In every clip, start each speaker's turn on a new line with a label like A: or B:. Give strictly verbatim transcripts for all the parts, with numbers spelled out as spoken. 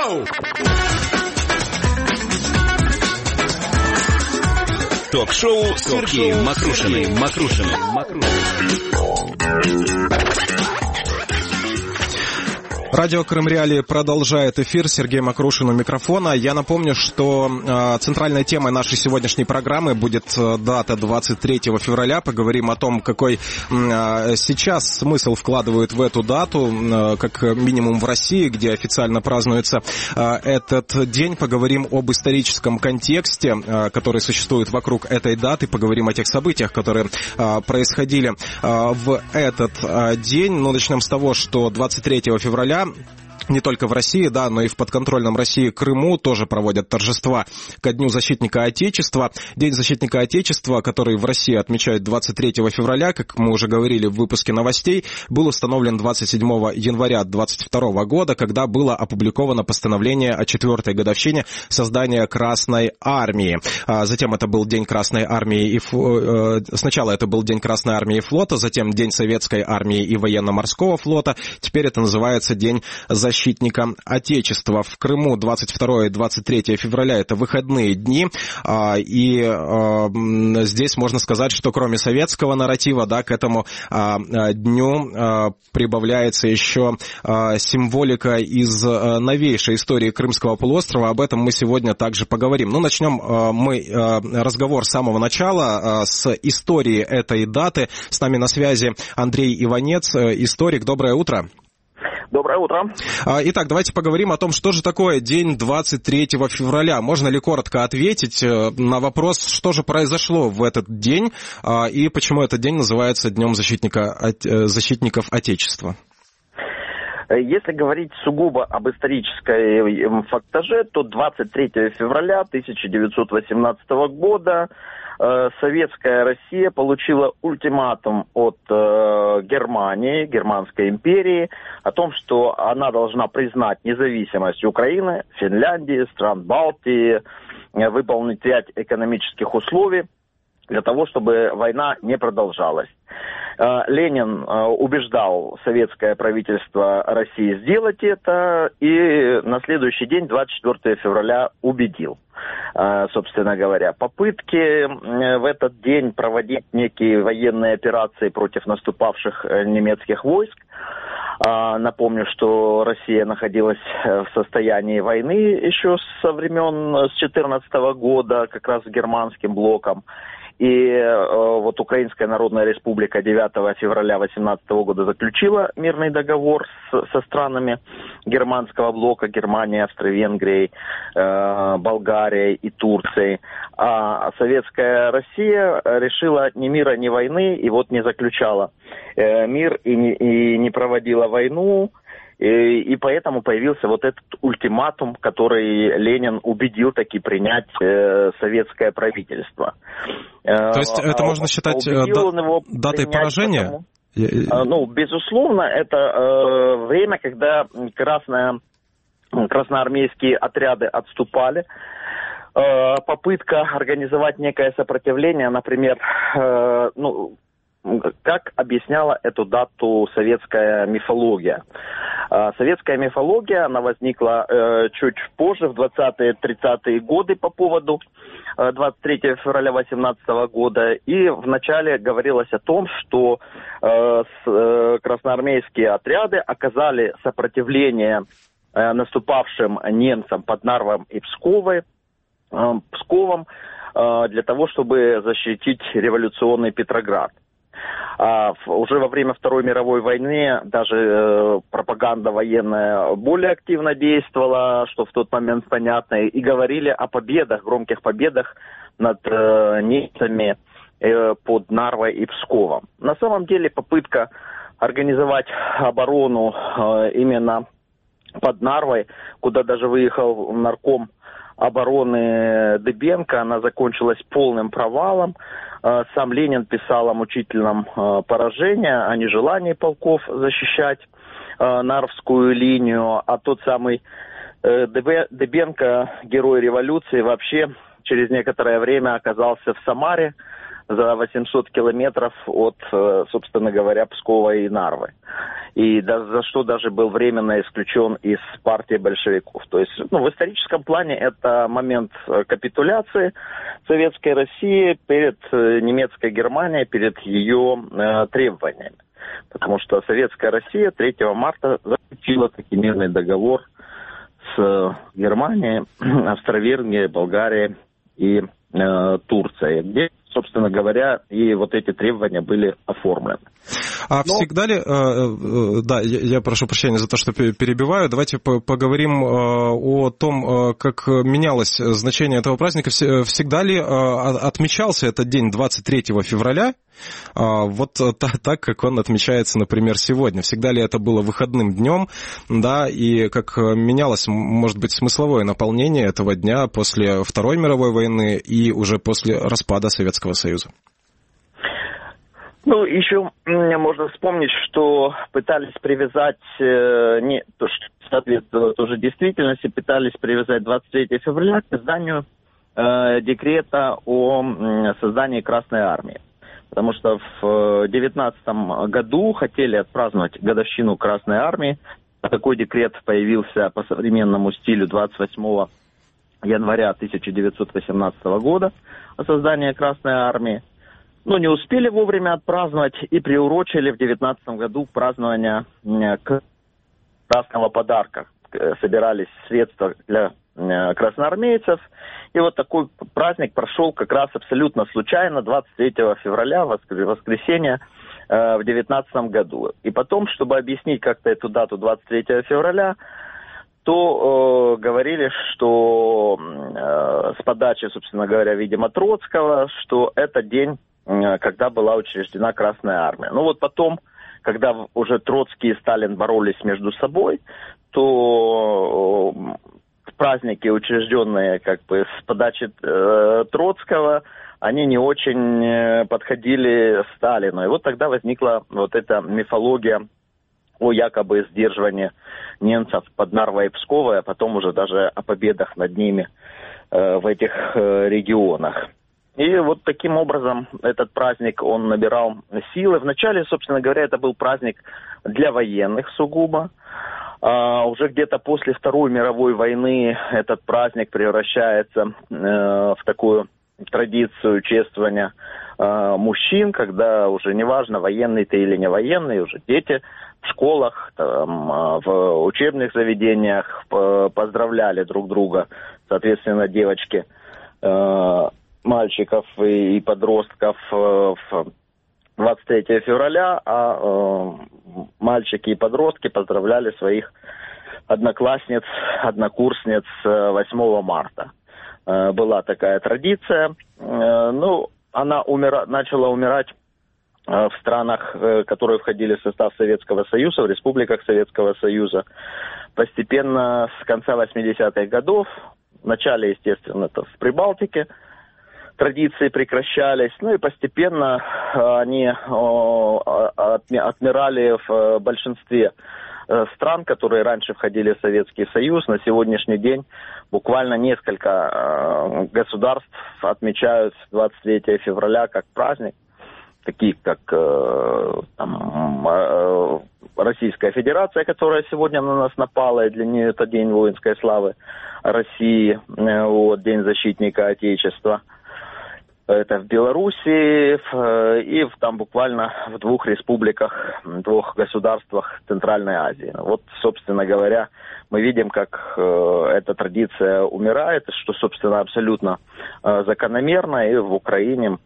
A: Ток-шоу с Сергеем Макрушиным. Макрушиным.
B: Радио Крым Реалии продолжает эфир. Сергей Макрушин у микрофона. Я напомню, что э, центральной темой нашей сегодняшней программы будет э, дата двадцать третьего февраля. Поговорим о том, какой э, сейчас смысл вкладывают в эту дату, э, как минимум в России, где официально празднуется э, этот день. Поговорим об историческом контексте, э, который существует вокруг этой даты. Поговорим о тех событиях, которые э, происходили э, в этот э, день. Ну, начнем с того, что двадцать третьего февраля не только в России, да, но и в подконтрольном России Крыму тоже проводят торжества ко Дню защитника Отечества. День защитника Отечества, который в России отмечают двадцать третьего февраля, как мы уже говорили в выпуске новостей, был установлен двадцать седьмого января двадцать второго года, когда было опубликовано постановление о четвертой годовщине создания Красной Армии. Затем это был День Красной Армии и флота. Сначала это был День Красной Армии и флота, затем День Советской Армии и военно-морского флота. Теперь это называется День защитника защитника Отечества. В Крыму двадцать второго и двадцать третьего февраля это выходные дни, и здесь можно сказать, что кроме советского нарратива, да, к этому дню прибавляется еще символика из новейшей истории Крымского полуострова. Об этом мы сегодня также поговорим. Ну, начнем мы разговор с самого начала, с истории этой даты. С нами на связи Андрей Иванец, историк. Доброе утро.
C: Доброе утро.
B: Итак, давайте поговорим о том, что же такое день двадцать третьего февраля. Можно ли коротко ответить на вопрос, что же произошло в этот день и почему этот день называется Днем защитника, защитников Отечества?
C: Если говорить сугубо об исторической фактаже, то двадцать третьего февраля тысяча девятьсот восемнадцатого года Советская Россия получила ультиматум от э, Германии, Германской империи, о том, что она должна признать независимость Украины, Финляндии, стран Балтии, э, выполнить ряд экономических условий для того, чтобы война не продолжалась. Э, Ленин э, убеждал советское правительство России сделать это, и на следующий день, двадцать четвёртого февраля, убедил. Собственно говоря, попытки в этот день проводить некие военные операции против наступавших немецких войск. Напомню, что Россия находилась в состоянии войны еще со времен с две тысячи четырнадцатого года, как раз с германским блоком. И э, вот Украинская Народная Республика девятого февраля две тысячи восемнадцатого года заключила мирный договор с, со странами германского блока, Германией, Австро-Венгрией, э, Болгарией и Турцией. А Советская Россия решила ни мира, ни войны, и вот не заключала э, мир и не, и не проводила войну. И, и поэтому появился вот этот ультиматум, который Ленин убедил таки принять э, советское правительство.
B: То есть это а, можно считать да, датой поражения?
C: Потому, ну, безусловно, это э, время, когда красная, красноармейские отряды отступали. Э, попытка организовать некое сопротивление, например, э, ну, как объясняла эту дату советская мифология. Советская мифология, она возникла э, чуть позже, в двадцатые-тридцатые годы по поводу э, двадцать третьего февраля две тысячи восемнадцатого года. И вначале говорилось о том, что э, с, э, красноармейские отряды оказали сопротивление э, наступавшим немцам под Нарвой и Псковой, э, Псковом э, для того, чтобы защитить революционный Петроград. А уже во время Второй мировой войны даже э, пропаганда военная более активно действовала, что в тот момент понятно, и говорили о победах, громких победах над э, немцами э, под Нарвой и Псковом. На самом деле попытка организовать оборону э, именно под Нарвой, куда даже выехал нарком обороны Дыбенко, она закончилась полным провалом. Сам Ленин писал о мучительном поражении, о нежелании полков защищать Нарвскую линию, а тот самый Дыбенко, герой революции, вообще через некоторое время оказался в Самаре, за восемьсот километров от, собственно говоря, Пскова и Нарвы. И за что даже был временно исключен из партии большевиков. То есть, ну, в историческом плане это момент капитуляции Советской России перед немецкой Германией, перед ее э, требованиями. Потому что Советская Россия третьего марта заключила таки мирный договор с Германией, Австро-Венгрией, Болгарией и э, Турцией, где, собственно говоря, и вот эти требования были оформлены.
B: А Но... всегда ли... Э, да, я, я прошу прощения за то, что перебиваю. Давайте поговорим э, о том, э, как менялось значение этого праздника. Всегда ли э, отмечался этот день двадцать третьего февраля? Вот так, как он отмечается, например, сегодня. Всегда ли это было выходным днем, да, и как менялось, может быть, смысловое наполнение этого дня после Второй мировой войны и уже после распада Советского Союза?
C: Ну, еще можно вспомнить, что пытались привязать, не, то, что соответствовало тоже действительности, пытались привязать двадцать третьего февраля к изданию э, декрета о создании Красной Армии. Потому что в девятнадцатом году хотели отпраздновать годовщину Красной Армии. Такой декрет появился по современному стилю двадцать восьмого января тысяча девятьсот восемнадцатого года о создании Красной Армии. Но не успели вовремя отпраздновать и приурочили в девятнадцатом году празднование красного подарка. Собирались средства для красноармейцев. И вот такой праздник прошел как раз абсолютно случайно, двадцать третьего февраля, воскресенье, в девятнадцатом году. И потом, чтобы объяснить как-то эту дату двадцать третьего февраля, то э, говорили, что э, с подачи, собственно говоря, видимо, Троцкого, что это день, э, когда была учреждена Красная Армия. Ну вот потом, когда уже Троцкий и Сталин боролись между собой, то э, праздники, учрежденные как бы с подачи э, Троцкого, они не очень э, подходили Сталину. И вот тогда возникла вот эта мифология о якобы сдерживании немцев под Нарвой и Псковой, а потом уже даже о победах над ними э, в этих э, регионах. И вот таким образом этот праздник, он набирал силы. Вначале, собственно говоря, это был праздник для военных сугубо. А уже где-то после Второй мировой войны этот праздник превращается э, в такую традицию чествования э, мужчин, когда уже неважно, военный ты или не военный, уже дети в школах, там, в учебных заведениях поздравляли друг друга, соответственно, девочки, э, мальчиков и, и подростков в двадцать третьего февраля, а э, мальчики и подростки поздравляли своих одноклассниц, однокурсниц восьмого марта. Э, была такая традиция. Э, ну, она умира... начала умирать в странах, которые входили в состав Советского Союза, в республиках Советского Союза. Постепенно с конца восьмидесятых годов, в начале, естественно, это в Прибалтике, традиции прекращались, ну и постепенно они отмирали в большинстве стран, которые раньше входили в Советский Союз. На сегодняшний день буквально несколько государств отмечают двадцать третьего февраля как праздник, такие как э, там, э, Российская Федерация, которая сегодня на нас напала, и для нее это День воинской славы России, э, вот, День защитника Отечества. Это в Белоруссии в, и в, там буквально в двух республиках, двух государствах Центральной Азии. Вот, собственно говоря, мы видим, как э, эта традиция умирает, что, собственно, абсолютно э, закономерно, и в Украине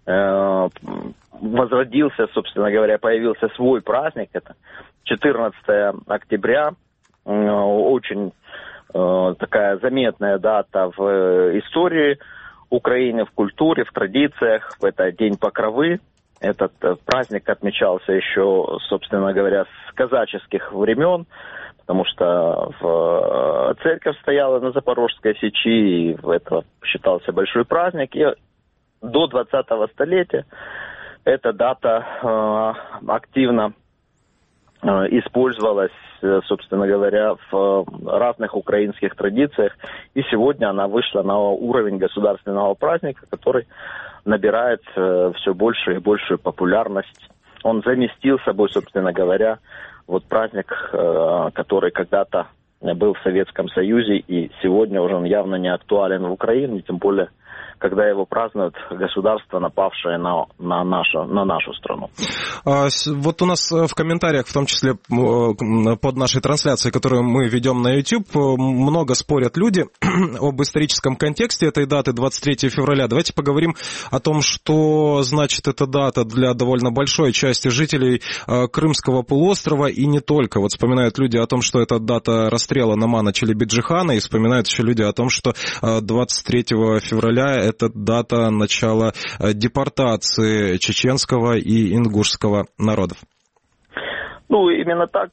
C: возродился, собственно говоря, появился свой праздник, это четырнадцатого октября, очень такая заметная дата в истории Украины, в культуре, в традициях, это День Покровы. Этот праздник отмечался еще, собственно говоря, с казаческих времен, потому что в церковь стояла на Запорожской сечи, и это считался большой праздник, и до двадцатого столетия эта дата э, активно э, использовалась, э, собственно говоря, в разных украинских традициях. И сегодня она вышла на уровень государственного праздника, который набирает все большую и большую популярность. Он заместил собой, собственно говоря, вот праздник, который когда-то был в Советском Союзе, и сегодня уже он явно не актуален в Украине, тем более, когда его празднует государство, напавшее на, на, нашу, на нашу страну.
B: Вот у нас в комментариях, в том числе под нашей трансляцией, которую мы ведем на YouTube, много спорят люди об историческом контексте этой даты, двадцать третьего февраля. Давайте поговорим о том, что значит эта дата для довольно большой части жителей Крымского полуострова и не только. Вот вспоминают люди о том, что это дата расстрела Номана Челебиджихана, и вспоминают еще люди о том, что двадцать третьего февраля это дата начала депортации чеченского и ингушского народов.
C: Ну, именно так.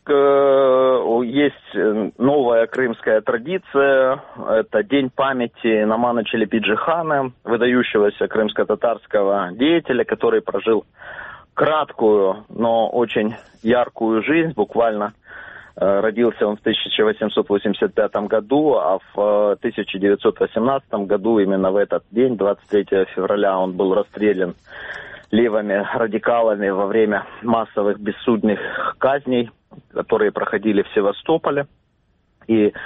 C: Есть новая крымская традиция. Это День памяти Номана Челебиджихана, выдающегося крымско-татарского деятеля, который прожил краткую, но очень яркую жизнь, буквально. Родился он в тысяча восемьсот восемьдесят пятом году, а в тысяча девятьсот восемнадцатом году, именно в этот день, двадцать третьего февраля, он был расстрелян левыми радикалами во время массовых бессудных казней, которые проходили в Севастополе. И э,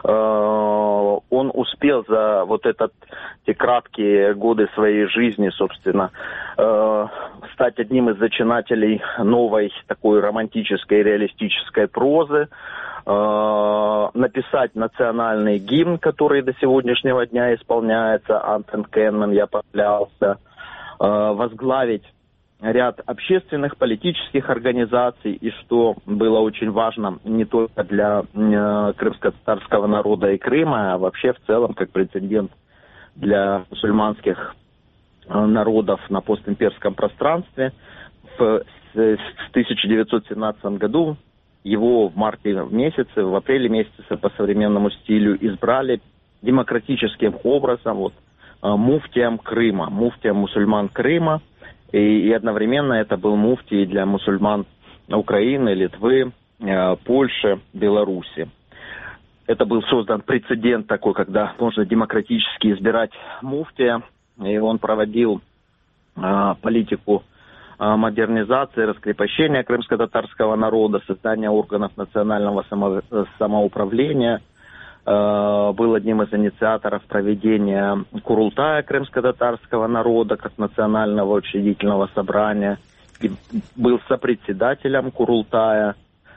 C: он успел за вот этот, те краткие годы своей жизни, собственно, э, стать одним из зачинателей новой такой романтической, реалистической прозы, э, написать национальный гимн, который до сегодняшнего дня исполняется, «Антhem Кенмен», я поклялся, э, возглавить ряд общественных, политических организаций, и что было очень важно не только для э, крымско-татарского народа и Крыма, а вообще в целом как прецедент для мусульманских э, народов на постимперском пространстве. В, в тысяча девятьсот семнадцатом году его в марте месяце, в апреле месяце по современному стилю избрали демократическим образом вот, э, муфтием Крыма, муфтием мусульман Крыма. И, и одновременно это был муфтий для мусульман Украины, Литвы, э, Польши, Беларуси. Это был создан прецедент такой, когда можно демократически избирать муфтия. И он проводил э, политику э, модернизации, раскрепощения крымско-татарского народа, создания органов национального само, самоуправления. Был одним из инициаторов проведения Курултая крымско-татарского народа как национального учредительного собрания. И был сопредседателем Курултая.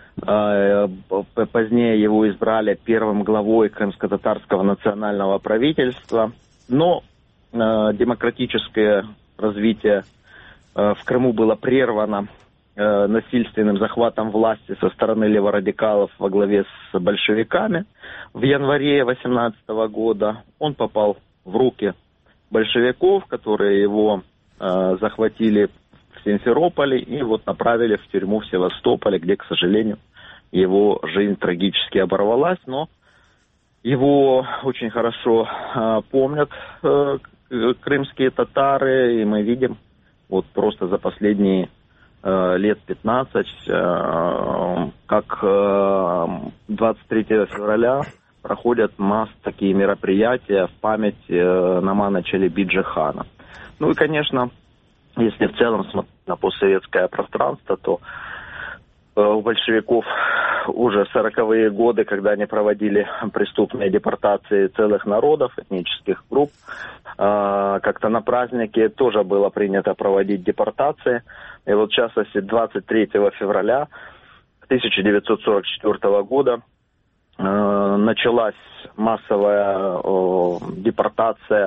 C: Позднее его избрали первым главой крымско-татарского национального правительства. Но демократическое развитие в Крыму было прервано насильственным захватом власти со стороны леворадикалов во главе с большевиками. В январе две тысячи восемнадцатого года он попал в руки большевиков, которые его э, захватили в Симферополе и вот направили в тюрьму в Севастополе, где, к сожалению, его жизнь трагически оборвалась, но его очень хорошо э, помнят э, крымские татары, и мы видим вот просто за последние лет пятнадцать, как двадцать третьего февраля проходят масс такие мероприятия в память Номана Челебиджихана. Ну и, конечно, если в целом смотреть на постсоветское пространство, то у большевиков уже сороковые годы, когда они проводили преступные депортации целых народов, этнических групп, как-то на празднике тоже было принято проводить депортации. И вот, в частности, двадцать третьего февраля тысяча девятьсот сорок четвёртого года началась массовая депортация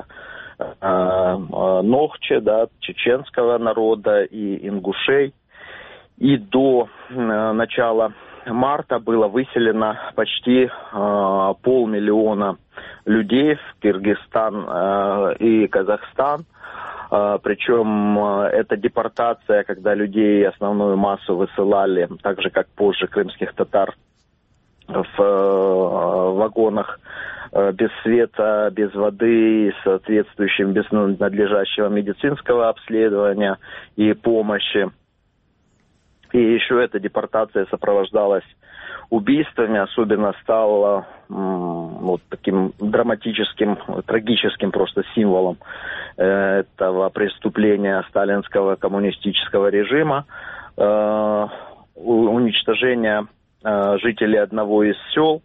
C: Нохче, да, чеченского народа и ингушей. И до э, начала марта было выселено почти э, полмиллиона людей в Кыргызстан э, и Казахстан. Э, причем э, эта депортация, когда людей основную массу высылали, так же как позже крымских татар, в э, вагонах э, без света, без воды, соответствующим, без надлежащего медицинского обследования и помощи. И еще эта депортация сопровождалась убийствами, особенно стал вот таким драматическим, трагическим просто символом этого преступления сталинского коммунистического режима, уничтожение жителей одного из сел.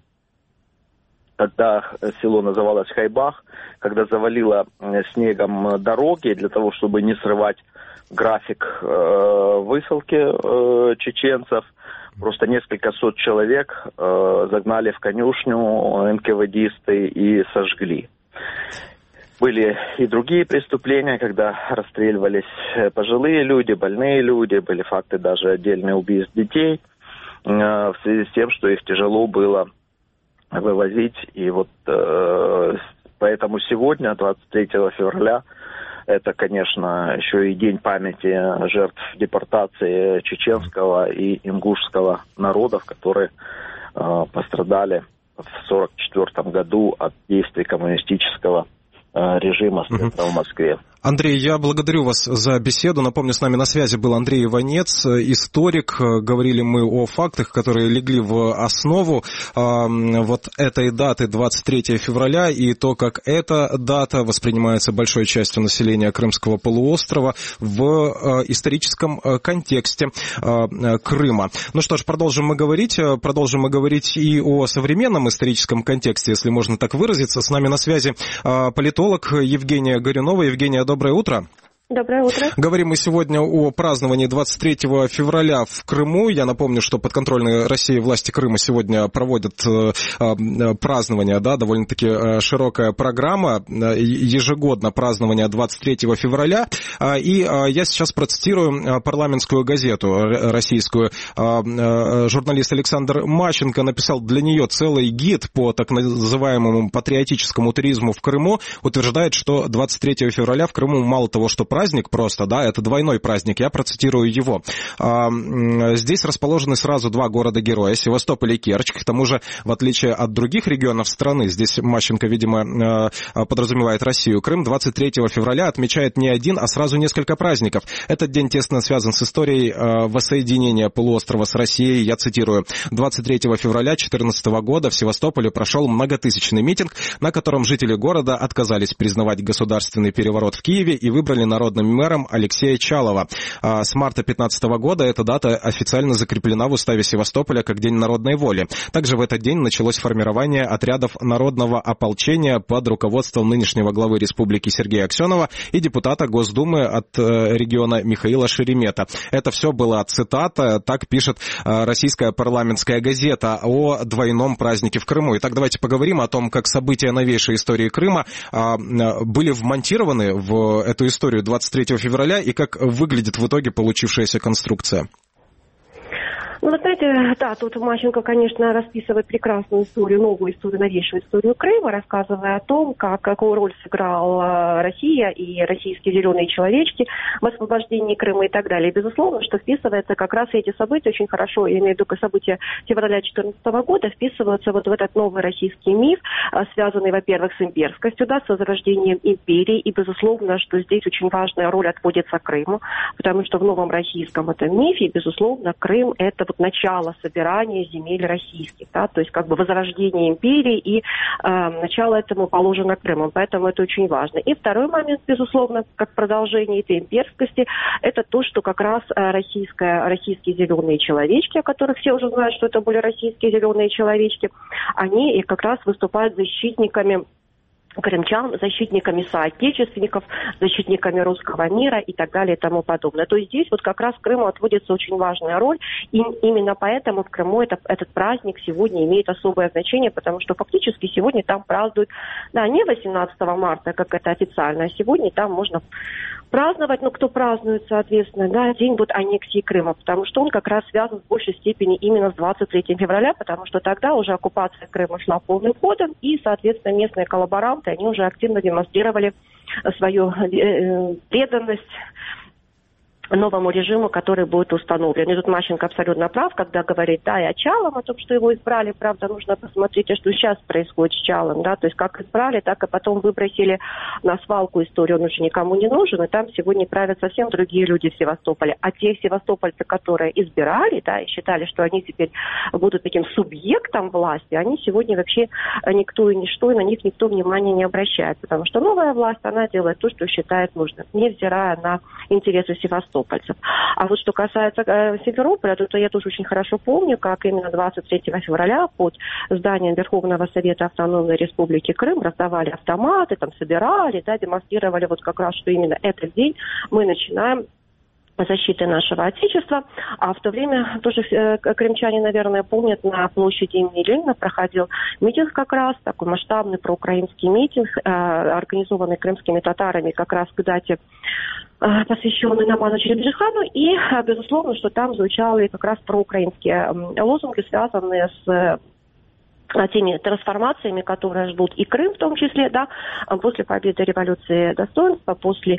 C: Тогда село называлось Хайбах, когда завалило снегом дороги для того, чтобы не срывать график э, высылки э, чеченцев. Просто несколько сот человек э, загнали в конюшню эн ка вэ дисты и сожгли. Были и другие преступления, когда расстреливались пожилые люди, больные люди, были факты даже отдельных убийств детей, э, в связи с тем, что их тяжело было вывозить. И вот э, поэтому сегодня, двадцать третьего февраля, это, конечно, еще и день памяти жертв депортации чеченского и ингушского народов, которые э, пострадали в сорок четвёртом году от действий коммунистического э, режима в Москве.
B: Андрей, я благодарю вас за беседу. Напомню, с нами на связи был Андрей Иванец, историк. Говорили мы о фактах, которые легли в основу вот этой даты, двадцать третьего февраля, и то, как эта дата воспринимается большой частью населения Крымского полуострова в историческом контексте Крыма. Ну что ж, продолжим мы говорить. Продолжим мы говорить и о современном историческом контексте, если можно так выразиться. С нами на связи политолог Евгения Горюнова. Евгения, доброе утро.
D: Доброе утро.
B: Говорим мы сегодня о праздновании двадцать третьего февраля в Крыму. Я напомню, что подконтрольные России власти Крыма сегодня проводят э, э, празднование, да, довольно-таки э, широкая программа, э, ежегодно празднование двадцать третьего февраля. Э, и э, я сейчас процитирую парламентскую газету российскую. Э, э, журналист Александр Мащенко написал для нее целый гид по так называемому патриотическому туризму в Крыму. Утверждает, что двадцать третьего февраля в Крыму мало того, что праздник, праздник просто, да, это двойной праздник, я процитирую его. Здесь расположены сразу два города-героя, Севастополь и Керчь. К тому же, в отличие от других регионов страны, здесь Мащенко, видимо, подразумевает Россию, Крым двадцать третьего февраля отмечает не один, а сразу несколько праздников. Этот день тесно связан с историей воссоединения полуострова с Россией. Я цитирую. двадцать третьего февраля две тысячи четырнадцатого года в Севастополе прошел многотысячный митинг, на котором жители города отказались признавать государственный переворот в Киеве и выбрали народным мэром Алексея Чалова. С марта две тысячи пятнадцатого года эта дата официально закреплена в уставе Севастополя как День народной воли. Также в этот день началось формирование отрядов народного ополчения под руководством нынешнего главы республики Сергея Аксенова и депутата Госдумы от региона Михаила Шеремета. Это все была цитата, так пишет российская парламентская газета о двойном празднике в Крыму. Итак, давайте поговорим о том, как события новейшей истории Крыма были вмонтированы в эту историю двадцать третьего февраля и как выглядит в итоге получившаяся конструкция.
D: Ну, вы знаете, да, тут Мащенко, конечно, расписывает прекрасную историю, новую историю, новейшую историю Крыма, рассказывая о том, как, какую роль сыграла Россия и российские зеленые человечки в освобождении Крыма и так далее. И, безусловно, что вписывается как раз эти события очень хорошо, я имею в виду события февраля две тысячи четырнадцатого года, вписываются вот в этот новый российский миф, связанный, во-первых, с имперскостью, да, с возрождением империи, и, безусловно, что здесь очень важная роль отводится Крыму, потому что в новом российском этом мифе, безусловно, Крым – это начало собирания земель российских, да, то есть как бы возрождение империи и э, начало этому положено Крымом, поэтому это очень важно. И второй момент, безусловно, как продолжение этой имперскости, это то, что как раз российская, российские зеленые человечки, о которых все уже знают, что это были российские зеленые человечки, они и как раз выступают защитниками крымчан, защитниками соотечественников, защитниками русского мира и так далее и тому подобное. То есть здесь вот как раз Крыму отводится очень важная роль, и именно поэтому в Крыму это, этот праздник сегодня имеет особое значение, потому что фактически сегодня там празднуют, да, не восемнадцатого марта, как это официально, а сегодня там можно праздновать, ну, кто празднует, соответственно, да, день вот аннексии Крыма, потому что он как раз связан в большей степени именно с двадцать третьего февраля, потому что тогда уже оккупация Крыма шла полным ходом, и, соответственно, местные коллаборанты, они уже активно демонстрировали свою преданность новому режиму, который будет установлен. И тут Мащенко абсолютно прав, когда говорит, да, и о Чалом, о том, что его избрали, правда, нужно посмотреть, что сейчас происходит с Чалом, да, то есть как избрали, так и потом выбросили на свалку историю, он уже никому не нужен, и там сегодня правят совсем другие люди в Севастополе. А те севастопольцы, которые избирали, да, и считали, что они теперь будут таким субъектом власти, они сегодня вообще никто и ничто, и на них никто внимания не обращает, потому что новая власть, она делает то, что считает нужным, невзирая на интересы Севастополя. А вот что касается э, Симферополя, то, то я тоже очень хорошо помню, как именно двадцать третьего февраля под зданием Верховного Совета Автономной Республики Крым раздавали автоматы, там собирали, да, демонстрировали вот как раз, что именно этот день мы начинаем защиты нашего Отечества. А в то время тоже э, крымчане, наверное, помнят, на площади имени Ленина проходил митинг как раз, такой масштабный проукраинский митинг, э, организованный крымскими татарами как раз к дате, э, посвященный Наману Челебджихану. И, э, безусловно, что там звучали как раз проукраинские э, лозунги, связанные с теми трансформациями, которые ждут и Крым в том числе, да, после победы революции достоинства, после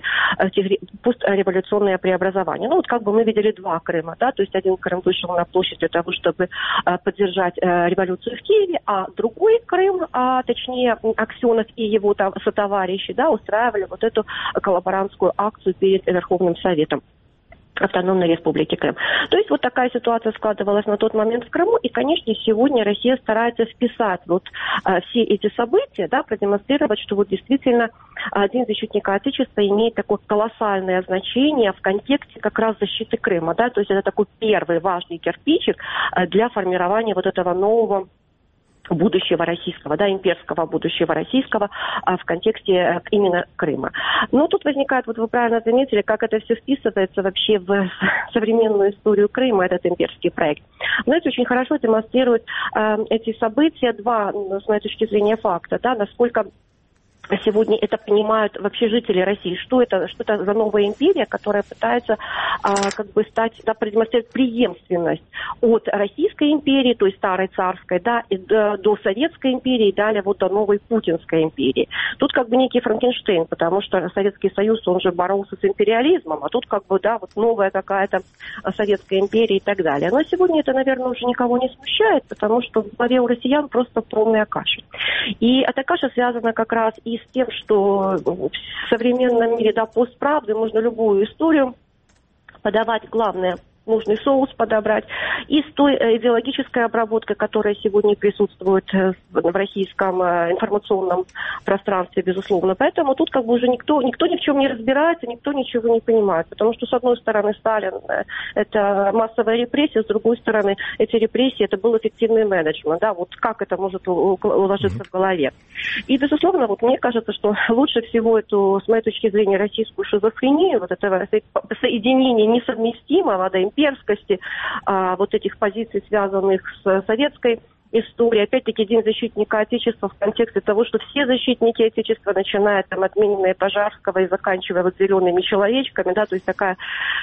D: постреволюционное преобразование. Ну, вот как бы мы видели два Крыма, да, то есть один Крым вышел на площадь для того, чтобы поддержать революцию в Киеве, а другой Крым, а точнее Аксенов и его там сотоварищи, да, устраивали вот эту коллаборантскую акцию перед Верховным Советом Автономной Республики Крым. То есть вот такая ситуация складывалась на тот момент в Крыму, и, конечно, сегодня Россия старается вписать вот а, все эти события, да, продемонстрировать, что вот действительно День защитника Отечества имеет такое колоссальное значение в контексте как раз защиты Крыма, да, то есть это такой первый важный кирпичик а, для формирования вот этого нового будущего российского, да, имперского будущего российского а, в контексте а, именно Крыма. Но тут возникает, вот вы правильно заметили, как это все вписывается вообще в современную историю Крыма, этот имперский проект. Знаете, очень хорошо демонстрируют а, эти события два, с моей точки зрения, факта, да, насколько сегодня это понимают вообще жители России, что это, что это за новая империя, которая пытается а, как бы стать, да, продемонстрировать преемственность от Российской империи, то есть старой царской, да, и до, до Советской империи, и далее вот до новой Путинской империи. Тут как бы некий Франкенштейн, потому что Советский Союз, он же боролся с империализмом, а тут как бы, да, вот новая какая-то Советская империя и так далее. Но сегодня это, наверное, уже никого не смущает, потому что в голове у россиян просто полная каша. И эта каша связана как раз и с тем, что в современном мире, да, постправды можно любую историю подавать, главное, нужный соус подобрать, и с той идеологической обработкой, которая сегодня присутствует в российском информационном пространстве, безусловно. Поэтому тут как бы уже никто, никто ни в чем не разбирается, никто ничего не понимает. Потому что, с одной стороны, Сталин – это массовая репрессия, с другой стороны, эти репрессии – это был эффективный менеджмент. Да? Вот как это может уложиться mm-hmm. в голове? И, безусловно, вот мне кажется, что лучше всего эту, с моей точки зрения, российскую шизофрению, вот это соединение несовместимого, да, имперскости, а, вот этих позиций, связанных с советской историей. Опять-таки, День защитника Отечества в контексте того, что все защитники Отечества, начиная там, от Минина и Пожарского и заканчивая вот зелеными человечками, да, то есть такая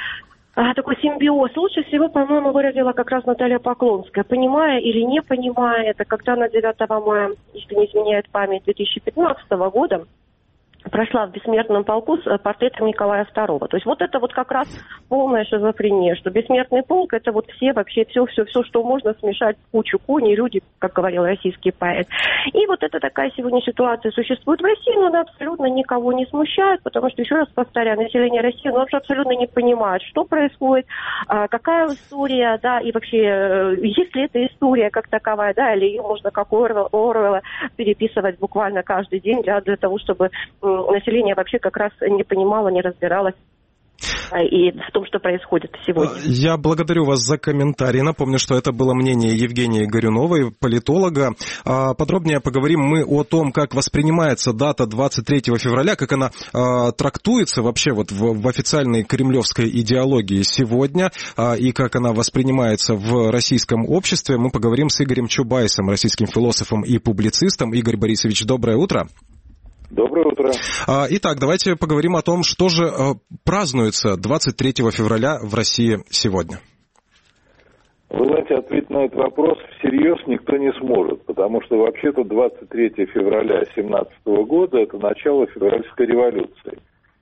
D: А, такой симбиоз. Лучше всего, по-моему, выразила как раз Наталья Поклонская. Понимая или не понимая это, когда на девятого мая, если не изменяет память, две тысячи пятнадцатого года, прошла в бессмертном полку с портретом Николая второго. То есть вот это вот как раз полная шизофрения, что бессмертный полк — это вот все вообще, все, все, все, что можно смешать в кучу, кони, люди, как говорил российский поэт. И вот эта такая сегодня ситуация существует в России, но она абсолютно никого не смущает, потому что, еще раз повторяю, население России, оно вообще абсолютно не понимает, что происходит, какая история, да, и вообще, есть ли эта история как таковая, да, или ее можно, как Оруэлла, переписывать буквально каждый день, да, для того, чтобы население вообще как раз не понимало, не разбиралось и в том, что происходит сегодня.
B: Я благодарю вас за комментарий. Напомню, что это было мнение Евгении Горюновой, политолога. Подробнее поговорим мы о том, как воспринимается дата двадцать третьего февраля, как она трактуется вообще вот в, в официальной кремлевской идеологии сегодня, и как она воспринимается в российском обществе. Мы поговорим с Игорем Чубайсом, российским философом и публицистом. Игорь Борисович, доброе утро.
E: Доброе утро.
B: Итак, давайте поговорим о том, что же празднуется двадцать третьего февраля в России сегодня.
E: Вы знаете, ответить на этот вопрос всерьез никто не сможет, потому что вообще-то двадцать третьего февраля семнадцатого года это начало февральской революции.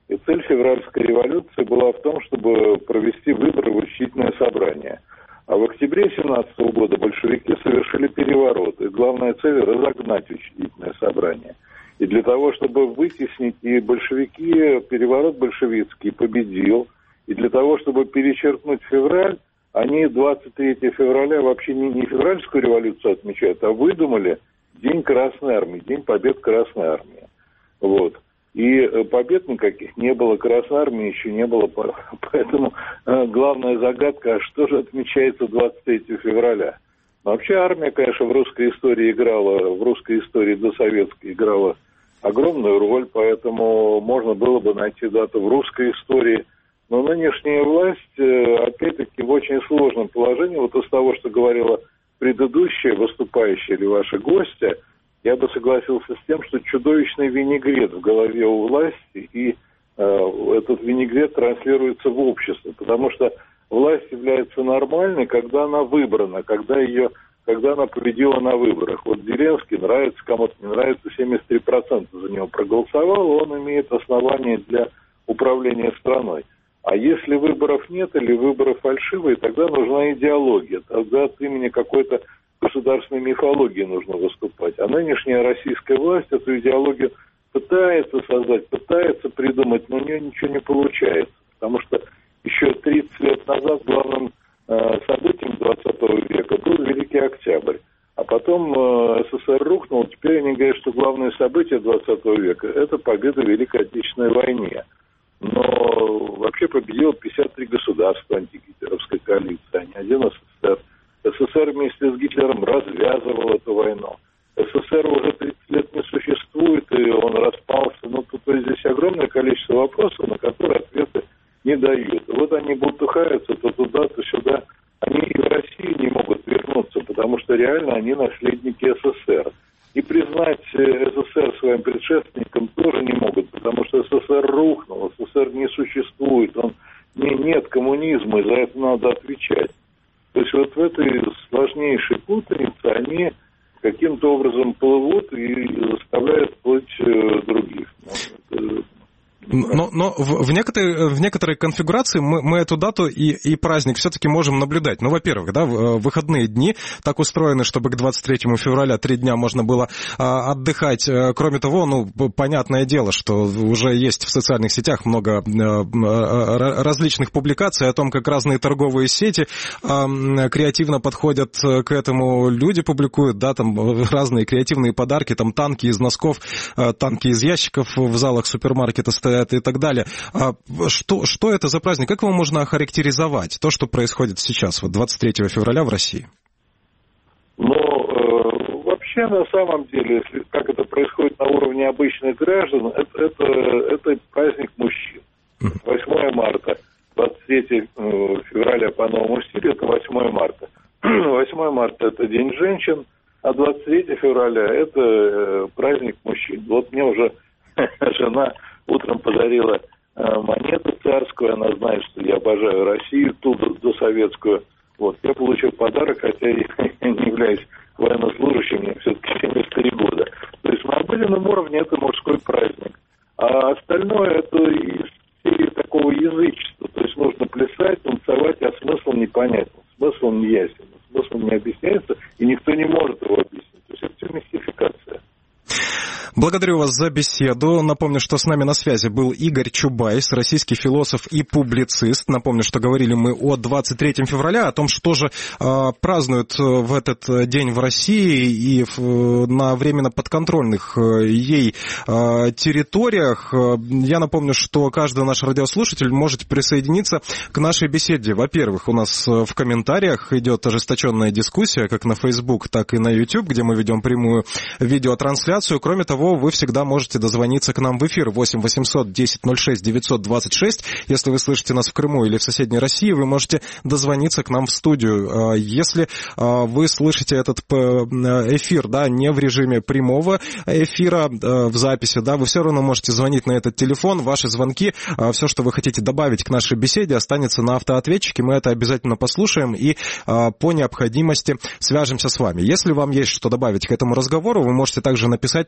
E: И цель февральской революции была в том, чтобы провести выборы в учредительное собрание. А в октябре семнадцатого года большевики совершили переворот. И главная цель – разогнать учредительное собрание. И для того, чтобы вытеснить и большевики, переворот большевистский победил. И для того, чтобы перечеркнуть февраль, они двадцать третьего февраля вообще не, не февральскую революцию отмечают, а выдумали День Красной Армии, День Побед Красной Армии. Вот. И побед никаких не было, Красной Армии еще не было, поэтому главная загадка, а что же отмечается двадцать третьего февраля? Но вообще армия, конечно, в русской истории играла, в русской истории досоветской играла огромную роль, поэтому можно было бы найти дату в русской истории. Но нынешняя власть, опять-таки, в очень сложном положении. Вот из того, что говорила предыдущая выступающая или ваша гостья, я бы согласился с тем, что чудовищный винегрет в голове у власти, и э, этот винегрет транслируется в общество, потому что власть является нормальной, когда она выбрана, когда ее, когда она победила на выборах. Вот Зеленский нравится, кому-то не нравится, семьдесят три процента за него проголосовало, он имеет основания для управления страной. А если выборов нет или выборы фальшивые, тогда нужна идеология, тогда от имени какой-то государственной мифологии нужно выступать. А нынешняя российская власть эту идеологию пытается создать, пытается придумать, но у нее ничего не получается. Потому что еще тридцать лет назад главным э, событием двадцатого века был Великий Октябрь. А потом э, СССР рухнул, теперь они говорят, что главное событие двадцатого века – это победа в Великой Отечественной войне. Но вообще победило пятьдесят три государства антигитлеровской коалиции, а не один СССР. СССР вместе с Гитлером развязывал эту войну. СССР уже тридцать лет не существует, и он распался. Ну, тут здесь огромное количество вопросов, на которые ответы не дают. Вот они бултыхаются то туда, то сюда. Они и в России не могут вернуться, потому что реально они наследники СССР. И признать СССР своим предшественникам тоже не могут, потому что СССР рухнул, СССР не существует, он, не, нет коммунизма, и за это надо отвечать. То есть вот в этой сложнейшей путанице они каким-то образом плывут и заставляют плыть э, других.
B: Но, но в, в, некоторой, в некоторой конфигурации мы, мы эту дату и, и праздник все-таки можем наблюдать. Ну, во-первых, да, выходные дни так устроены, чтобы к двадцать третьему февраля три дня можно было а, отдыхать. Кроме того, ну, понятное дело, что уже есть в социальных сетях много а, различных публикаций о том, как разные торговые сети а, креативно подходят к этому. Люди публикуют, да, там разные креативные подарки, там танки из носков, танки из ящиков в залах супермаркета стоят и так далее. А что, что это за праздник? Как его можно охарактеризовать, то, что происходит сейчас, вот двадцать третьего февраля в России?
E: Ну, э, вообще, на самом деле, если, как это происходит на уровне обычных граждан, это, это, это праздник мужчин. восьмое марта. двадцать третьего февраля по новому стилю это восьмое марта. восьмое марта это День женщин, а двадцать третьего февраля это праздник мужчин. Вот мне уже жена утром подарила э, монету царскую, она знает, что я обожаю Россию, ту досоветскую. Вот, я получил подарок, хотя я не являюсь военнослужащим, мне все-таки семьдесят три года. То есть на обыденном уровне это мужской праздник. А остальное это из серии такого язычества. То есть нужно плясать, танцевать, а смысл непонятен, смысл не ясен, смысл не объясняется, и никто не может его объяснить. То есть это все мистификация.
B: Благодарю вас за беседу. Напомню, что с нами на связи был Игорь Чубайс, российский философ и публицист. Напомню, что говорили мы о двадцать третьего февраля, о том, что же э, празднуют в этот день в России и в, на временно подконтрольных ей э, территориях. Я напомню, что каждый наш радиослушатель может присоединиться к нашей беседе. Во-первых, у нас в комментариях идет ожесточенная дискуссия, как на Facebook, так и на YouTube, где мы ведем прямую видеотрансляцию. Кроме того, вы всегда можете дозвониться к нам в эфир восемь восемьсот десять ноль шесть девятьсот двадцать шесть. Если вы слышите нас в Крыму или в соседней России, вы можете дозвониться к нам в студию. Если вы слышите этот эфир, да, не в режиме прямого эфира, в записи, да, вы все равно можете звонить на этот телефон. Ваши звонки, все, что вы хотите добавить к нашей беседе, останется на автоответчике. Мы это обязательно послушаем и по необходимости свяжемся с вами. Если вам есть что добавить к этому разговору, вы можете также написать нам на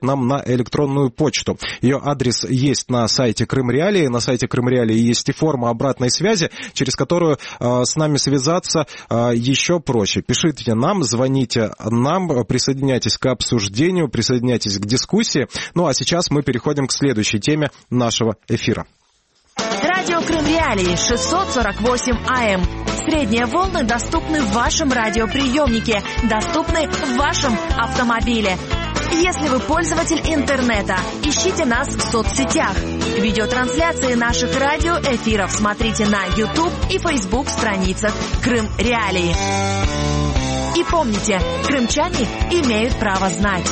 B: электронную почту. Ее адрес есть на сайте Крым Реалии. На сайте Крым Реалии есть и форма обратной связи, через которую э, с нами связаться э, еще проще. Пишите нам, звоните нам, присоединяйтесь к обсуждению, присоединяйтесь к дискуссии. Ну а сейчас мы переходим к следующей теме нашего эфира.
F: Радио Крым Реалии шестьсот сорок восемь АМ. Средние волны доступны в вашем радиоприемнике, доступны в вашем автомобиле. Если вы пользователь интернета, ищите нас в соцсетях. Видеотрансляции наших радиоэфиров смотрите на YouTube и Facebook страницах Крым Реалии. И помните, крымчане имеют право знать.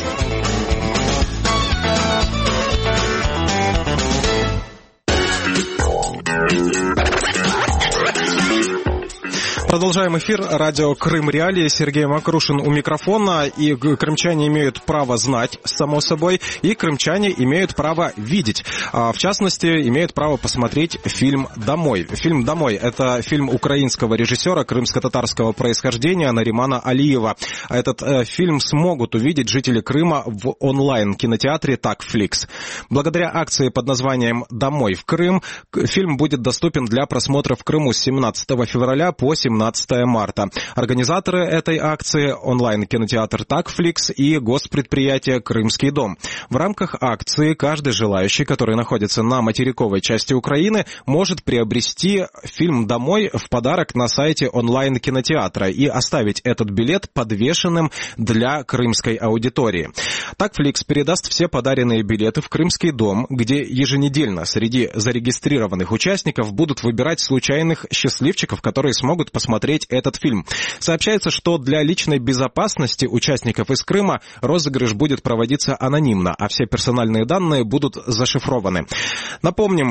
B: Продолжаем эфир. Радио Крым Реалии. Сергей Макрушин у микрофона. И крымчане имеют право знать, само собой, и крымчане имеют право видеть. В частности, имеют право посмотреть фильм «Домой». Фильм «Домой» — это фильм украинского режиссера крымско-татарского происхождения Наримана Алиева. Этот э, фильм смогут увидеть жители Крыма в онлайн-кинотеатре «Такфликс». Благодаря акции под названием «Домой в Крым» фильм будет доступен для просмотра в Крыму с семнадцатого февраля по семнадцатого марта. Организаторы этой акции — онлайн-кинотеатр «Такфликс» и госпредприятие «Крымский дом». В рамках акции каждый желающий, который находится на материковой части Украины, может приобрести фильм «Домой» в подарок на сайте онлайн-кинотеатра и оставить этот билет подвешенным для крымской аудитории. «Такфликс» передаст все подаренные билеты в «Крымский дом», где еженедельно среди зарегистрированных участников будут выбирать случайных счастливчиков, которые смогут посмотреть смотреть этот фильм. Сообщается, что для личной безопасности участников из Крыма розыгрыш будет проводиться анонимно, а все персональные данные будут зашифрованы. Напомним,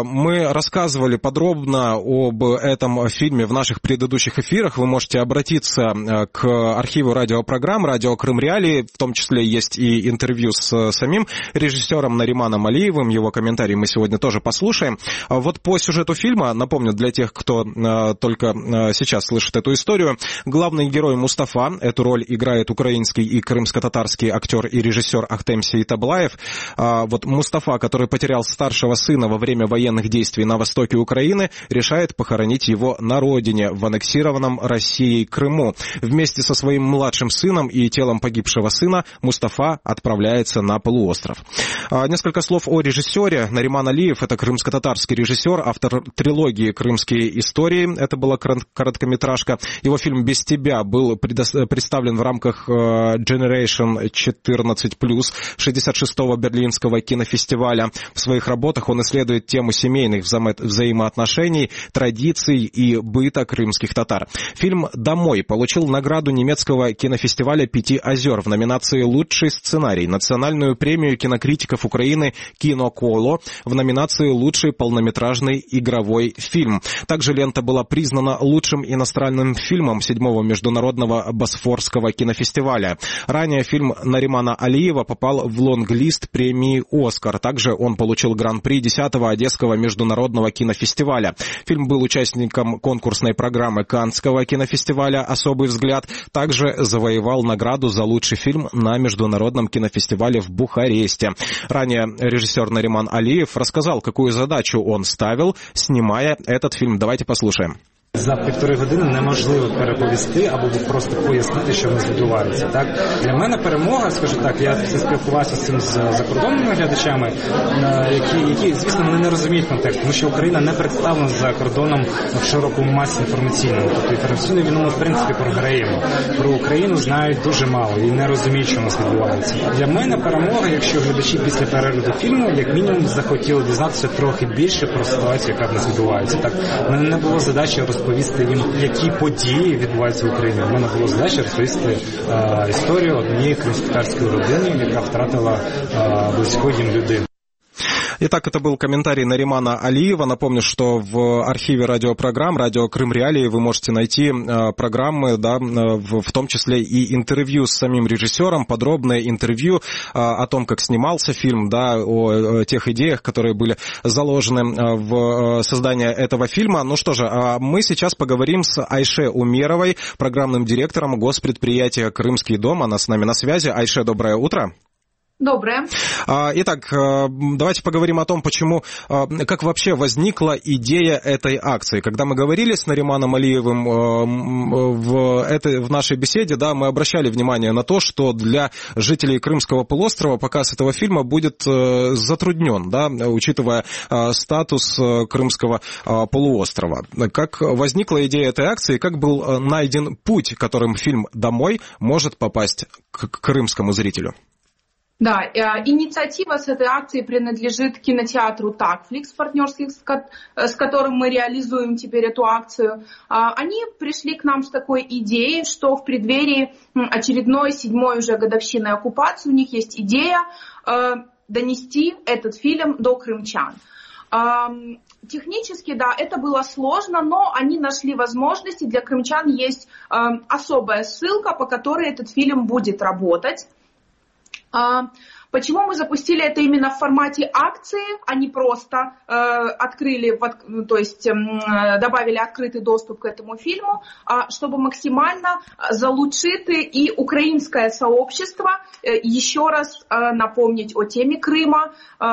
B: мы рассказывали подробно об этом фильме в наших предыдущих эфирах. Вы можете обратиться к архиву радиопрограмм «Радио Крым Реалии». В том числе есть и интервью с самим режиссером Нариманом Алиевым. Его комментарии мы сегодня тоже послушаем. Вот по сюжету фильма, напомню для тех, кто только сейчас слышит эту историю, главный герой Мустафа, эту роль играет украинский и крымско-татарский актер и режиссер Ахтем Сейтаблаев. Вот Мустафа, который потерял старшего сына во время военных действий на востоке Украины, решает похоронить его на родине, в аннексированном Россией Крыму. Вместе со своим младшим сыном и телом погибшего сына Мустафа отправляется на полуостров. Несколько слов о режиссере. Нариман Алиев — это крымско-татарский режиссер, автор трилогии «Крымские истории». Это была короткометражка. Его фильм «Без тебя» был представлен в рамках Generation четырнадцать плюс шестьдесят шестого Берлинского кинофестиваля. В своих работах он исследует тему семейных вза- взаимоотношений, традиций и быта крымских татар. Фильм «Домой» получил награду немецкого кинофестиваля «Пяти озер» в номинации «Лучший сценарий», национальную премию кинокритиков Украины «Киноколо» в номинации «Лучший полнометражный игровой фильм». Также лента была признана лучшим иностранным фильмом седьмого международного Босфорского кинофестиваля. Ранее фильм Наримана Алиева попал в лонглист премии «Оскар». Также он получил гран-при десятого Одесского международного кинофестиваля. Фильм был участником конкурсной программы Каннского кинофестиваля «Особый взгляд». Также завоевал награду за лучший фильм на международном кинофестивале в Бухаресте. Ранее режиссер Нариман Алиев рассказал, какую задачу он ставил, снимая этот фильм. Давайте послушаем.
G: За півтори години неможливо переповісти або просто пояснити, що в нас відбувається. Так? Для мене перемога, скажу так, я спілкувався з цим з закордонними глядачами, які, які, звісно, вони не розуміють контекст, тому що Україна не представлена за кордоном в широкому масі інформаційному. Тобто інформаційну війну ми, в принципі, програємо. Про Україну знають дуже мало і не розуміють, що в нас відбувається. Для мене перемога, якщо глядачі після перегляду фільму, як мінімум, захотіли дізнатися трохи більше про ситуацію, яка в нас відбувається. Так? У мене не було задачі розповісти їм, які події відбуваються в Україні. У мене було задача розповісти е, історію однієї кримськотатарської родини, яка втратила е, близьку їм людину.
B: Итак, это был комментарий Наримана Алиева. Напомню, что в архиве радиопрограмм «Радио Крым Реалии» вы можете найти э, программы, да, в, в том числе и интервью с самим режиссером, подробное интервью э, о том, как снимался фильм, да, о, о тех идеях, которые были заложены в создание этого фильма. Ну что же, э, мы сейчас поговорим с Айше Умеровой, программным директором госпредприятия «Крымский дом». Она с нами на связи. Айше, доброе утро.
H: Доброе.
B: Итак, давайте поговорим о том, почему, как вообще возникла идея этой акции. Когда мы говорили с Нариманом Алиевым в, этой, в нашей беседе, да, мы обращали внимание на то, что для жителей Крымского полуострова показ этого фильма будет затруднен, да, учитывая статус Крымского полуострова. Как возникла идея этой акции, как был найден путь, которым фильм «Домой» может попасть к крымскому зрителю?
H: Да, инициатива с этой акцией принадлежит кинотеатру «Такфликс», партнерский, с которым мы реализуем теперь эту акцию. Они пришли к нам с такой идеей, что в преддверии очередной седьмой уже годовщины оккупации у них есть идея донести этот фильм до крымчан. Технически, да, это было сложно, но они нашли возможности. Для крымчан есть особая ссылка, по которой этот фильм будет работать. Почему мы запустили это именно в формате акции, а не просто э, открыли, то есть э, добавили открытый доступ к этому фильму, а чтобы максимально залучити и украинское сообщество э, еще раз э, напомнить о теме Крыма, э,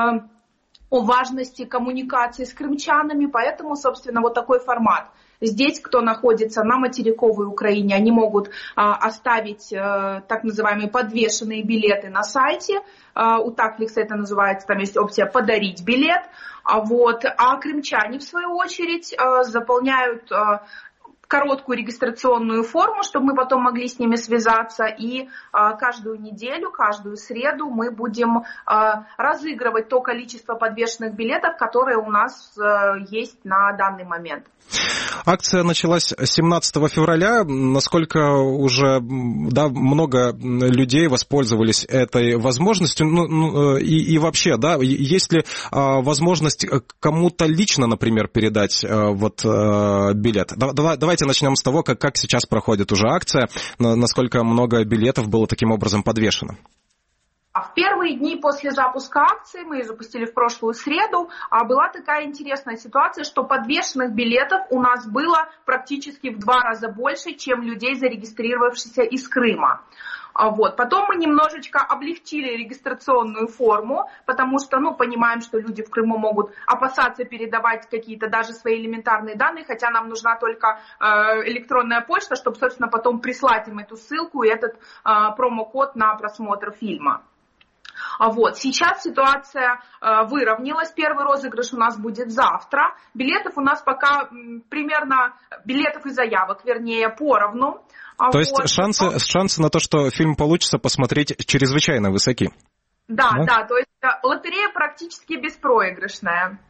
H: о важности коммуникации с крымчанами, поэтому, собственно, вот такой формат. Здесь, кто находится на материковой Украине, они могут а, оставить а, так называемые подвешенные билеты на сайте. А, у Такфликса это называется, там есть опция «подарить билет». А, вот, а крымчане, в свою очередь, а, заполняют а, короткую регистрационную форму, чтобы мы потом могли с ними связаться. И а, каждую неделю, каждую среду мы будем а, разыгрывать то количество подвешенных билетов, которые у нас а, есть на данный момент.
B: Акция началась семнадцатого февраля. Насколько уже, да, много людей воспользовались этой возможностью? Ну, ну, и, и вообще, да, есть ли а, возможность кому-то лично, например, передать а, вот а, билет? Давай, давайте начнем с того, как, как сейчас проходит уже акция, насколько много билетов было таким образом подвешено.
H: В первые дни после запуска акции, мы ее запустили в прошлую среду, была такая интересная ситуация, что подвешенных билетов у нас было практически в два раза больше, чем людей, зарегистрировавшихся из Крыма. Вот. Потом мы немножечко облегчили регистрационную форму, потому что, ну, понимаем, что люди в Крыму могут опасаться передавать какие-то даже свои элементарные данные, хотя нам нужна только э, электронная почта, чтобы, собственно, потом прислать им эту ссылку и этот э, промокод на просмотр фильма. Вот. Сейчас ситуация э, выровнялась. Первый розыгрыш у нас будет завтра. Билетов у нас пока м, примерно, билетов и заявок, вернее, поровну.
B: То вот. есть шансы, шансы на то, что фильм получится посмотреть, чрезвычайно высоки?
H: Да, да, да, то есть лотерея практически беспроигрышная.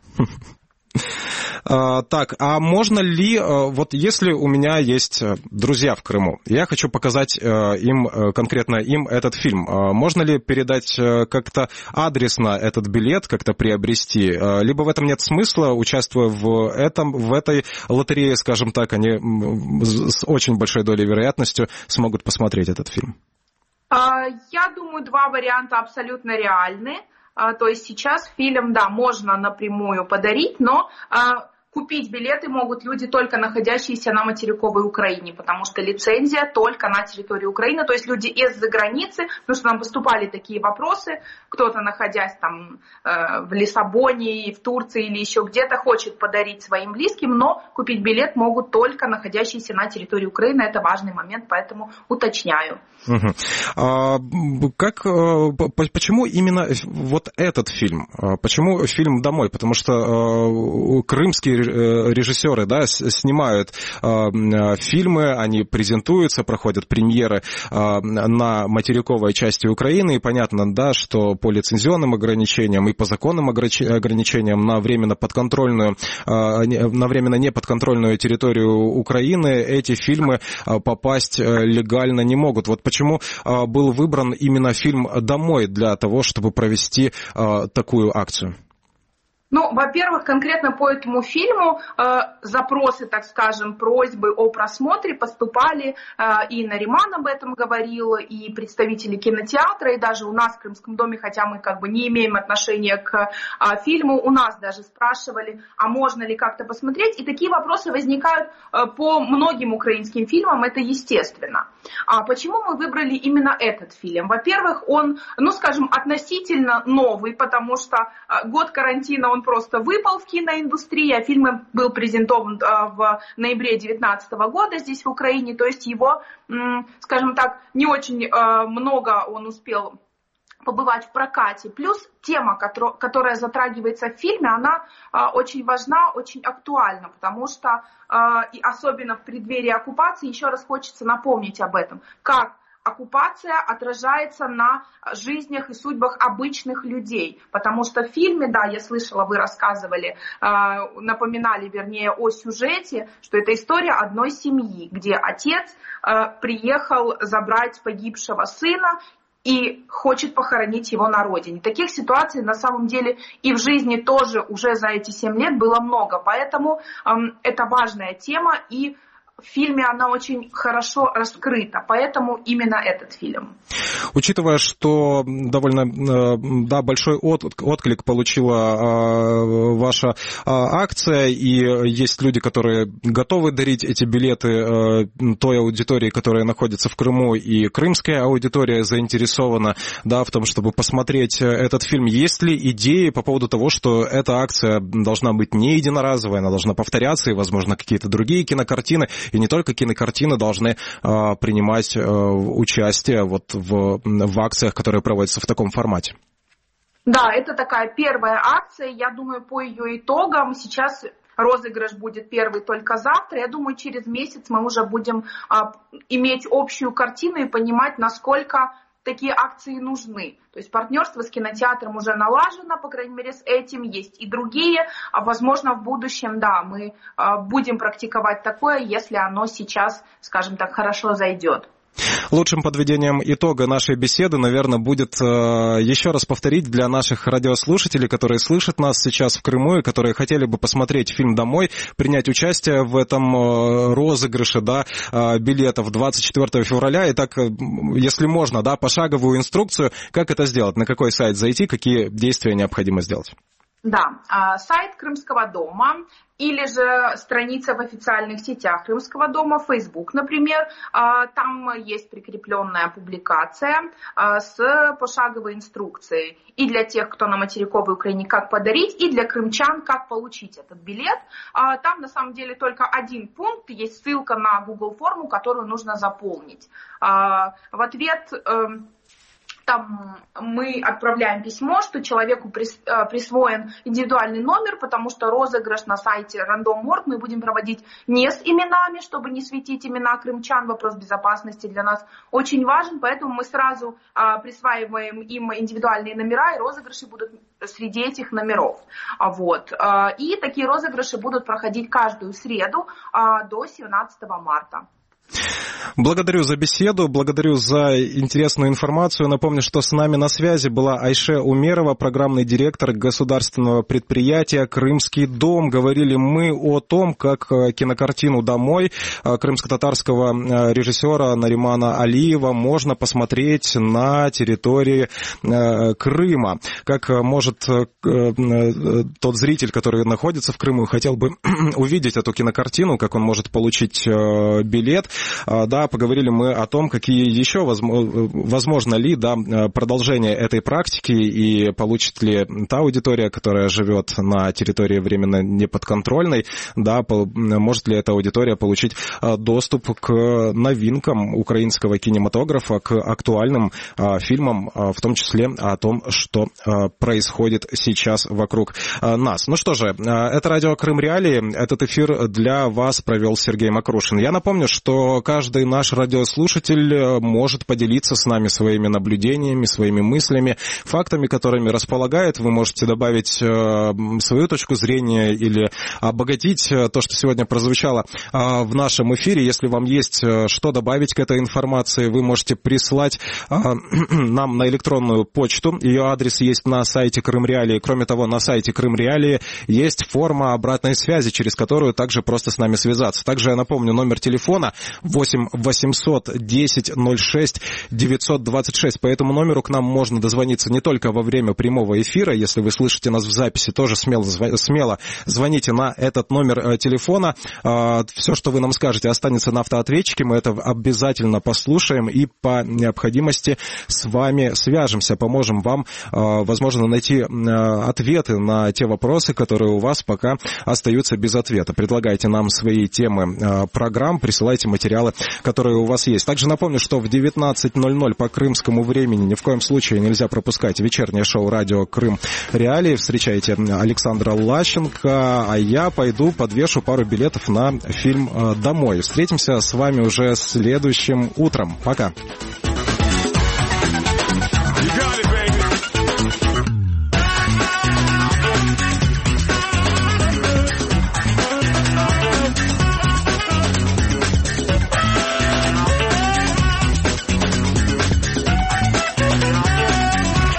B: Так, а можно ли, вот если у меня есть друзья в Крыму, я хочу показать им, конкретно им этот фильм, можно ли передать как-то адресно этот билет, как-то приобрести, либо в этом нет смысла, участвуя в этом, в этой лотерее, скажем так, они с очень большой долей вероятностью смогут посмотреть этот фильм?
H: Я думаю, два варианта абсолютно реальны. То есть сейчас фильм, да, можно напрямую подарить, но а, купить билеты могут люди, только находящиеся на материковой Украине, потому что лицензия только на территории Украины, то есть люди из-за границы, потому что нам поступали такие вопросы, кто-то, находясь там э, в Лиссабоне, в Турции или еще где-то, хочет подарить своим близким, но купить билет могут только находящиеся на территории Украины, это важный момент, поэтому уточняю.
B: Угу. А, как, почему именно вот этот фильм? Почему фильм «Домой»? Потому что э, крымские режиссеры, да, снимают э, фильмы, они презентуются, проходят премьеры э, на материковой части Украины, и понятно, да, что по лицензионным ограничениям и по законным ограничениям на временно подконтрольную, э, на временно неподконтрольную территорию Украины эти фильмы э, попасть легально не могут. Вот почему э, был выбран именно фильм «Домой» для того, чтобы провести э, такую акцию?
H: Ну, во-первых, конкретно по этому фильму э, запросы, так скажем, просьбы о просмотре поступали, э, и Нариман об этом говорил, и представители кинотеатра, и даже у нас в Крымском доме, хотя мы как бы не имеем отношения к э, фильму, у нас даже спрашивали, а можно ли как-то посмотреть, и такие вопросы возникают э, по многим украинским фильмам, это естественно. А почему мы выбрали именно этот фильм? Во-первых, он, ну, скажем, относительно новый, потому что э, год карантина он Он просто выпал в киноиндустрии, а фильм был презентован в ноябре две тысячи девятнадцатого года здесь в Украине, то есть его, скажем так, не очень много он успел побывать в прокате. Плюс тема, которая затрагивается в фильме, она очень важна, очень актуальна, потому что, и особенно в преддверии оккупации, еще раз хочется напомнить об этом, как оккупация отражается на жизнях и судьбах обычных людей. Потому что в фильме, да, я слышала, вы рассказывали, напоминали, вернее, о сюжете, что это история одной семьи, где отец приехал забрать погибшего сына и хочет похоронить его на родине. Таких ситуаций на самом деле и в жизни тоже уже за эти семь лет было много. Поэтому это важная тема, и в фильме она очень хорошо раскрыта, поэтому именно этот фильм.
B: Учитывая, что довольно да, большой отклик получила ваша акция, и есть люди, которые готовы дарить эти билеты той аудитории, которая находится в Крыму, и крымская аудитория заинтересована, да, в том, чтобы посмотреть этот фильм. Есть ли идеи по поводу того, что эта акция должна быть не единоразовая, она должна повторяться, и, возможно, какие-то другие кинокартины, и не только кинокартины должны э, принимать э, участие вот в, в акциях, которые проводятся в таком формате?
H: Да, это такая первая акция. Я думаю, по ее итогам сейчас розыгрыш будет первый только завтра. Я думаю, через месяц мы уже будем э, иметь общую картину и понимать, насколько такие акции нужны. То есть партнерство с кинотеатром уже налажено, по крайней мере, с этим. Есть и другие. А возможно, в будущем, да, мы будем практиковать такое, если оно сейчас, скажем так, хорошо зайдет.
B: Лучшим подведением итога нашей беседы, наверное, будет э, еще раз повторить для наших радиослушателей, которые слышат нас сейчас в Крыму и которые хотели бы посмотреть фильм «Домой», принять участие в этом э, розыгрыше, да, э, билетов двадцать четвёртого февраля. Итак, э, если можно, да, пошаговую инструкцию, как это сделать, на какой сайт зайти, какие действия необходимо сделать.
H: Да, э, сайт Крымского дома. Или же страница в официальных сетях Крымского дома, Facebook, например. Там есть прикрепленная публикация с пошаговой инструкцией. И для тех, кто на материковой Украине, как подарить, и для крымчан, как получить этот билет. Там на самом деле только один пункт, есть ссылка на Google форму, которую нужно заполнить. В ответ там мы отправляем письмо, что человеку присвоен индивидуальный номер, потому что розыгрыш на сайте Random точка org мы будем проводить не с именами, чтобы не светить имена крымчан. Вопрос безопасности для нас очень важен, поэтому мы сразу присваиваем им индивидуальные номера, и розыгрыши будут среди этих номеров. Вот. И такие розыгрыши будут проходить каждую среду до семнадцатого марта.
B: Благодарю за беседу, благодарю за интересную информацию. Напомню, что с нами на связи была Айше Умерова, программный директор государственного предприятия «Крымский дом». Говорили мы о том, как кинокартину «Домой» крымско-татарского режиссера Наримана Алиева можно посмотреть на территории Крыма. Как может тот зритель, который находится в Крыму и хотел бы увидеть эту кинокартину, как он может получить билет. Да, поговорили мы о том, какие еще возможно ли, да, продолжение этой практики и получит ли та аудитория, которая живет на территории временно неподконтрольной, да, может ли эта аудитория получить доступ к новинкам украинского кинематографа, к актуальным фильмам, в том числе о том, что происходит сейчас вокруг нас. Ну что же, это радио Крым Реалии, этот эфир для вас провел Сергей Макрушин. Я напомню, что что каждый наш радиослушатель может поделиться с нами своими наблюдениями, своими мыслями, фактами, которыми располагает. Вы можете добавить свою точку зрения или обогатить то, что сегодня прозвучало в нашем эфире. Если вам есть что добавить к этой информации, вы можете прислать нам на электронную почту. Ее адрес есть на сайте Крым Реалии. Кроме того, на сайте Крым Реалии есть форма обратной связи, через которую также просто с нами связаться. Также я напомню, номер телефона восемь восемьсот десять ноль шесть девятьсот двадцать шесть. По этому номеру к нам можно дозвониться не только во время прямого эфира. Если вы слышите нас в записи, тоже смело, смело звоните на этот номер телефона. Все, что вы нам скажете, останется на автоответчике. Мы это обязательно послушаем и по необходимости с вами свяжемся, поможем вам, возможно, найти ответы на те вопросы, которые у вас пока остаются без ответа. Предлагайте нам свои темы программ, присылайте материалы, которые у вас есть. Также напомню, что в девятнадцать ноль ноль по крымскому времени ни в коем случае нельзя пропускать вечернее шоу «Радио Крым Реалии». Встречайте Александра Лащенко, а я пойду подвешу пару билетов на фильм «Домой». Встретимся с вами уже следующим утром. Пока.